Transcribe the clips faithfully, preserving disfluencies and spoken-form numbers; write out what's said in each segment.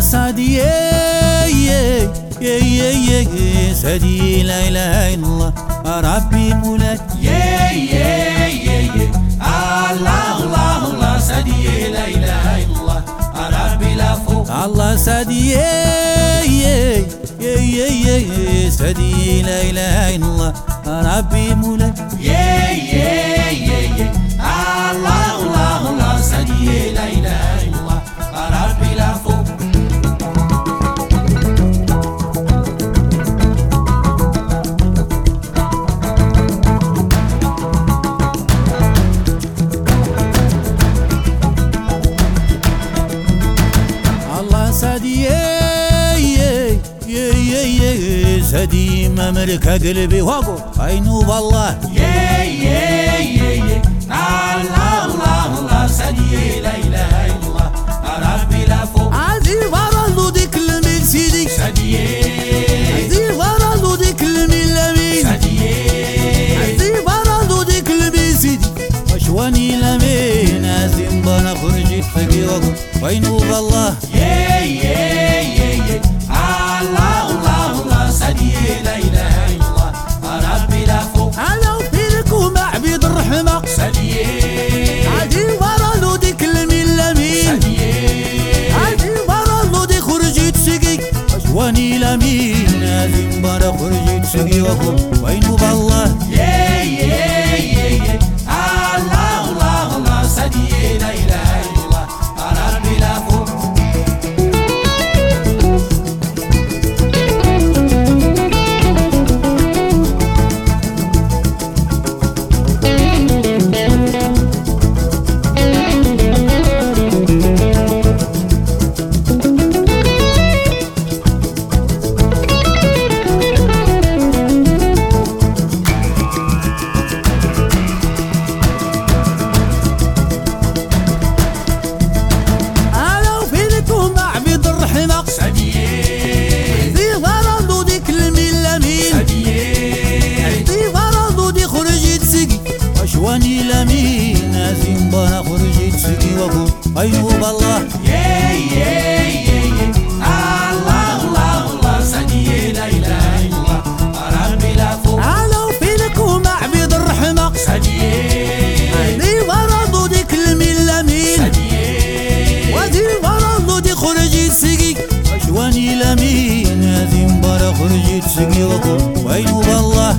سادي سادي لا اله الا الله ربي مولاي الله الله الله سادي لا اله الا الله ربي لا فوق الله سادي سادي لا اله الا الله ربي مولاي الله الله الله سادي لا اله الا الله ربي لا فوق سادي سادي مملك قلبي وقو عينو بالله الله الله الله سادي لا اله الا الله ربي لا فوق عزيز فرضو ديك الميل سيدي سادي عزيز فرضو ديك الميل لمين سادي عزيز فرضو ديك الميل سيدي وشواني لمين عزيز بانا خرجت فقي وقو عينو بالله الله الله الله سادي لا اله الا الله ربي لا فوق انا وفينكم عبيد الرحمه سادي عادي فرضو ديك المله مين سادي عادي فرضو دي خرجت سقي اشواني لمين هذه مباراه خرجت سقي وكم وينو بالله الله الله الله سادي لا اله الا الله ربي لا فوق واني لمين نازم بانا خرجت سقي وكم عينو بالله الله الله الله سادي لا اله الا الله ربي لا فوق على وفينكم عبيد الرحمه سادي عيني فرضو ديك المله مين سادي وادي فرضو دي خرجت سقي اشواني لمين نازم بانا خرجت سقي وكم عينو بالله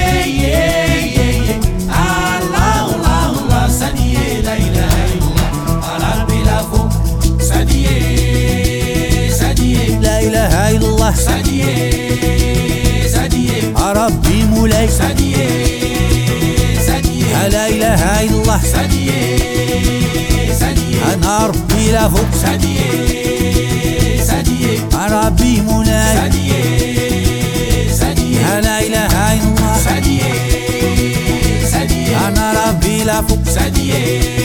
سادي سادي ربي مولاي سادي سادي لا اله الا الله سادي سادي انا ربي لا فوق سادي سادي ربي مولاي سادي سادي لا اله الا الله سادي سادي انا ربي لا فوق سادي